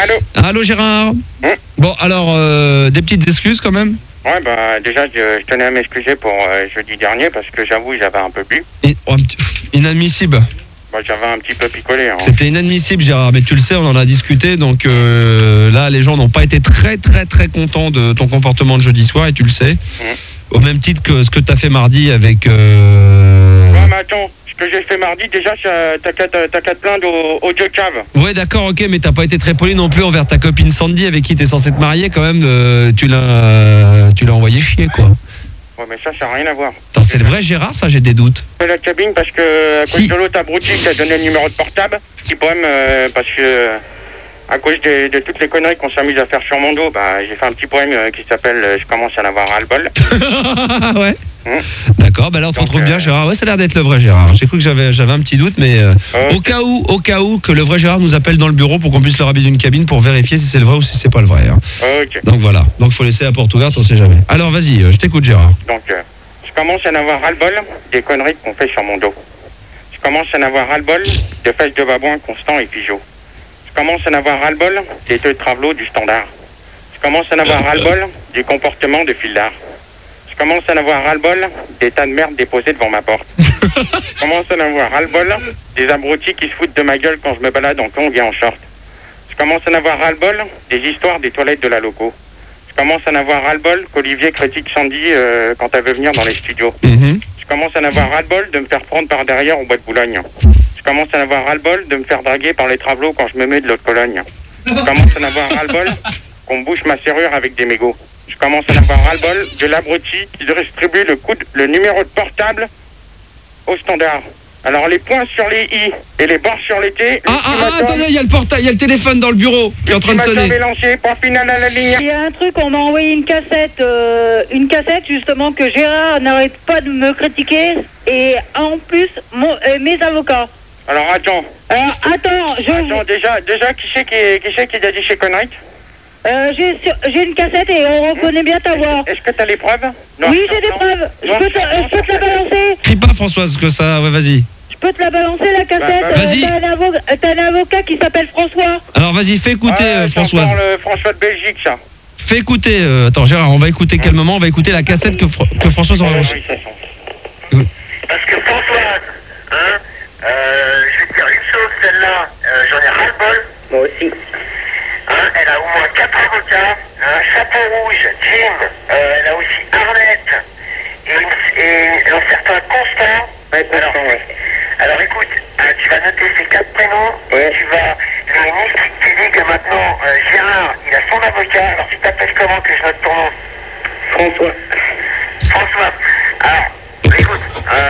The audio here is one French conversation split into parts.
Allô Gérard. Bon, alors, des petites excuses quand même. Ouais, bah déjà, je tenais à m'excuser pour jeudi dernier parce que j'avoue, j'avais un peu bu. Inadmissible. Bah, j'avais un petit peu picolé. Hein. C'était inadmissible, Gérard, mais tu le sais, on en a discuté, donc là, les gens n'ont pas été très contents de ton comportement de jeudi soir, et tu le sais. Au même titre que ce que tu as fait mardi avec... Ouais, mais attends, ce que j'ai fait mardi, déjà, t'as qu'à te plaindre au Dieu cave. Ouais, d'accord, ok, mais t'as pas été très poli non plus envers ta copine Sandy, avec qui t'es censé te marier, quand même, tu l'as envoyé chier, quoi. Ouais, mais ça n'a rien à voir. Attends, c'est le vrai Gérard, ça, j'ai des doutes. La cabine, parce que, à cause de l'autre abruti qui a donné le numéro de portable, petit problème, parce que, à cause de toutes les conneries qu'on s'amuse à faire sur mon dos, bah, j'ai fait un petit poème qui s'appelle « Je commence à en avoir ras-le-bol ». Ouais. D'accord, bah là on te retrouve bien Gérard. Ouais, ça a l'air d'être le vrai Gérard. J'ai cru que j'avais un petit doute, mais au cas où que le vrai Gérard nous appelle dans le bureau pour qu'on puisse le rhabiller d'une cabine pour vérifier si c'est le vrai ou si c'est pas le vrai. Hein. Ok. Donc voilà, donc faut laisser la porte ouverte, on sait jamais. Alors vas-y, je t'écoute Gérard. Donc, je commence à en avoir ras-le-bol des conneries qu'on fait sur mon dos. Je commence à en avoir ras-le-bol de fesses de babouin constant et pigeot. Je commence à en avoir ras-le-bol des deux travelots du standard. Je commence à en avoir ras-le-bol du comportement de fil d'art. Je commence à en avoir ras-le-bol des tas de merde déposés devant ma porte. Je commence à en avoir ras-le-bol des abrutis qui se foutent de ma gueule quand je me balade en tongs et en short. Je commence à en avoir ras-le-bol des histoires des toilettes de la loco. Je commence à en avoir ras-le-bol qu'Olivier critique Sandy quand elle veut venir dans les studios. Je commence à en avoir ras-le-bol de me faire prendre par derrière au bois de Boulogne. Je commence à en avoir ras-le-bol de me faire draguer par les travelots quand je me mets de l'autre Cologne. Je commence à en avoir ras-le-bol qu'on me bouche ma serrure avec des mégots. Je commence à en avoir ras-le-bol de l'abruti qui distribue le numéro de portable au standard. Alors les points sur les i et les barres sur les t. Attendez, il y a le téléphone dans le bureau qui est en train de sonner. Lancé, point final à la ligne. Il y a un truc, on m'a envoyé une cassette justement que Gérard n'arrête pas de me critiquer et en plus mes avocats. Alors attends. Attends, déjà qui c'est qui a dit chez Conrad? J'ai une cassette et on reconnaît bien ta voix. Est-ce que t'as les preuves? Non, oui, j'ai des preuves. Je peux te la balancer? Crie pas Françoise, que ça... Ouais, vas-y. Je peux te la balancer la cassette? Vas-y. T'as un avocat qui s'appelle François. Alors vas-y, fais écouter Françoise. Le François de Belgique, ça. Fais écouter... attends Gérard, on va écouter quel moment? On va écouter la cassette que Françoise aura reçue. Parce que Françoise, je vais te dire une chose, celle-là, j'en ai ras-le-bol. Moi aussi. Elle a au moins 4 avocats, un chapeau rouge, jean, elle a aussi Arlette et un certain Constant. Alors écoute, tu vas noter ces 4 prénoms et tu vas le ministre qui dit que maintenant Gérard, il a son avocat. Alors tu t'appelles comment que je note ton nom? François. Alors, écoute,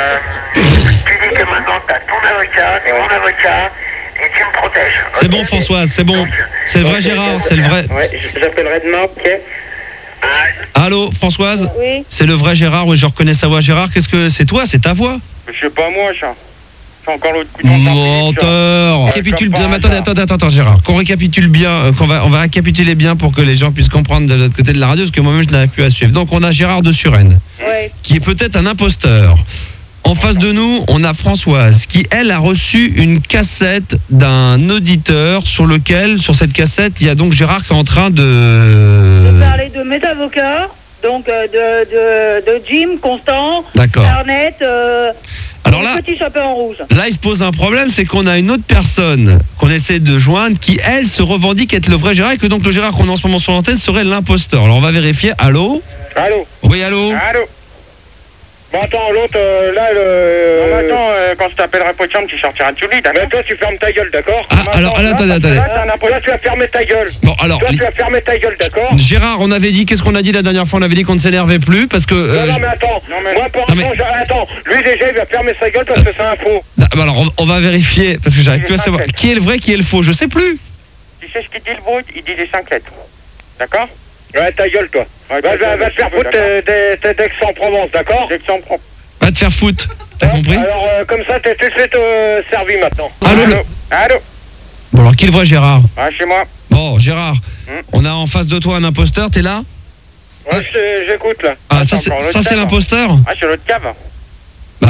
tu dis que maintenant tu as ton avocat, et mon avocat. Et tu me protèges. C'est bon Françoise, c'est bon. C'est le vrai Gérard, c'est le vrai. Ouais, j'appelle Redmar, ok. Allô Françoise? Oui. C'est le vrai Gérard, oui, je reconnais sa voix. Gérard, qu'est-ce que c'est toi? C'est ta voix? C'est pas moi ça. C'est encore l'autre coup menteur. Récapitule bien. Attends Gérard. Qu'on récapitule bien, on va récapituler bien pour que les gens puissent comprendre de l'autre côté de la radio, parce que moi-même je n'arrive plus à suivre. Donc on a Gérard de Suresnes, qui est peut-être un imposteur. En face de nous, on a Françoise qui, elle, a reçu une cassette d'un auditeur sur cette cassette, il y a donc Gérard qui est en train de parler de mes avocats, donc de Jim, Constant, Arnett, alors là, petit chaperon rouge. Là, il se pose un problème, c'est qu'on a une autre personne qu'on essaie de joindre qui, elle, se revendique être le vrai Gérard et que donc le Gérard qu'on a en ce moment sur l'antenne serait l'imposteur. Alors on va vérifier. Allô? Allô? Oui, allô? Allô? Bon, attends, l'autre, là, Non, attends, quand je t'appellerai Pocham, tu sortiras de lit, d'accord? Mais toi, tu fermes ta gueule, d'accord? Alors, attendez. Là, tu vas fermer ta gueule. Bon, alors... Toi, tu vas fermer ta gueule, d'accord? Gérard, on avait dit... Qu'est-ce qu'on a dit la dernière fois? On avait dit qu'on ne s'énervait plus, parce que... Non, mais attends. Moi, pour l'instant, attends. Lui, déjà, il va fermer sa gueule parce que c'est un faux. Alors, on va vérifier, parce que j'arrive plus à savoir... Qui est le vrai, qui est le faux? Je sais plus. Tu sais ce qu'il dit, le brut? Il dit les 5 lettres. D'accord? Ouais, ta gueule, toi. Va te faire foutre d'Aix-en-Provence, d'accord? D'Aix-en-Provence. Va te faire foutre, t'as compris? Alors, comme ça, t'es tout de suite servi maintenant. Allô? Bon, alors, qui est le vrai Gérard? Ah, chez moi. Bon, Gérard, on a en face de toi un imposteur, t'es là? Ouais, j'écoute, là. Ah, ça, c'est l'imposteur? Ah, c'est l'autre cave. Bah,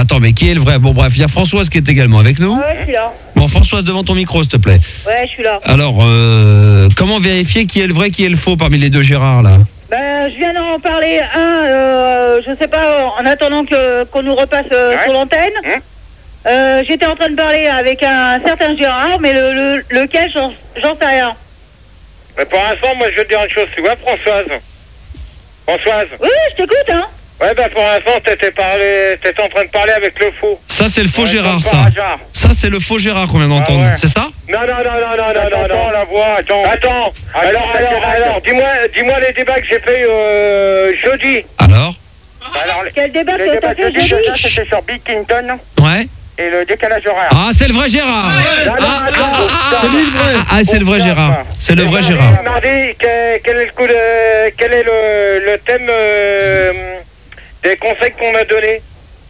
attends, mais qui est le vrai? Bon, bref, il y a Françoise qui est également avec nous. Ouais, je suis là. Bon, Françoise, devant ton micro, s'il te plaît. Ouais, je suis là. Alors, comment vérifier qui est le vrai, qui est le faux parmi les deux Gérard, là? Ben, je viens d'en parler je sais pas, en attendant qu'on nous repasse sur l'antenne. J'étais en train de parler avec un certain Gérard, mais lequel, j'en sais rien. Mais pour l'instant, moi, je veux te dire une chose, tu vois, Françoise. Françoise. Oui, je t'écoute, hein. Ouais, ben pour l'instant, t'étais en train de parler avec le faux. Ça, c'est le faux Gérard, ça. Hasard. Ça, c'est le faux Gérard qu'on vient d'entendre, c'est ça? Non. Attends, la voix, attends. Alors, dis-moi les débats que j'ai fait jeudi. Alors, Quel débat que t'as fait jeudi? C'était sur Bill Clinton ouais. et le décalage horaire. Ah, c'est le vrai Gérard. C'est le vrai Gérard. C'est le vrai Gérard. Mardi, quel est le thème des conseils qu'on a donnés?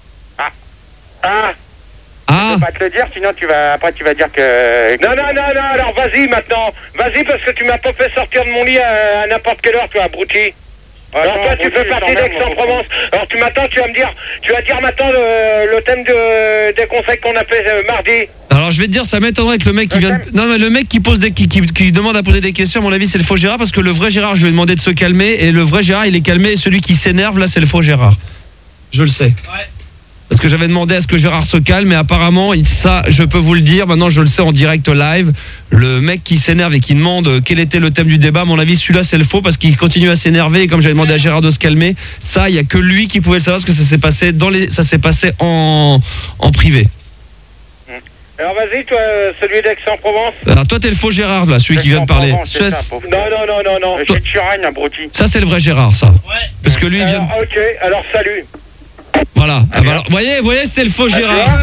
Je vais pas te le dire, sinon après tu vas dire que... Non, alors vas-y maintenant. Vas-y parce que tu m'as pas fait sortir de mon lit à n'importe quelle heure, toi, abruti. Alors toi, tu fais partie d'Aix-en-Provence. Alors tu vas dire maintenant le thème des conseils qu'on a fait mardi. Alors je vais te dire, ça m'étonnerait que le mec qui vient... Non, mais le mec qui pose qui demande à poser des questions, à mon avis, c'est le faux Gérard, parce que le vrai Gérard, je lui ai demandé de se calmer, et le vrai Gérard, il est calmé, et celui qui s'énerve, là, c'est le faux Gérard. Je le sais. Ouais. Parce que j'avais demandé à ce que Gérard se calme, et apparemment, ça, je peux vous le dire, maintenant je le sais en direct live, le mec qui s'énerve et qui demande quel était le thème du débat, à mon avis, celui-là, c'est le faux, parce qu'il continue à s'énerver, et comme j'avais demandé à Gérard de se calmer, ça, il n'y a que lui qui pouvait le savoir, parce que ça s'est passé en privé. Alors vas-y, toi, celui d'Aix-en-Provence. Alors toi, t'es le faux Gérard, là, celui qui vient de parler. Non. C'est Turin, abruti. Ça, c'est le vrai Gérard, ça. Ouais. Parce que lui, il vient... Ok, alors salut. Voilà. Alors, voyez, c'était le faux Gérard.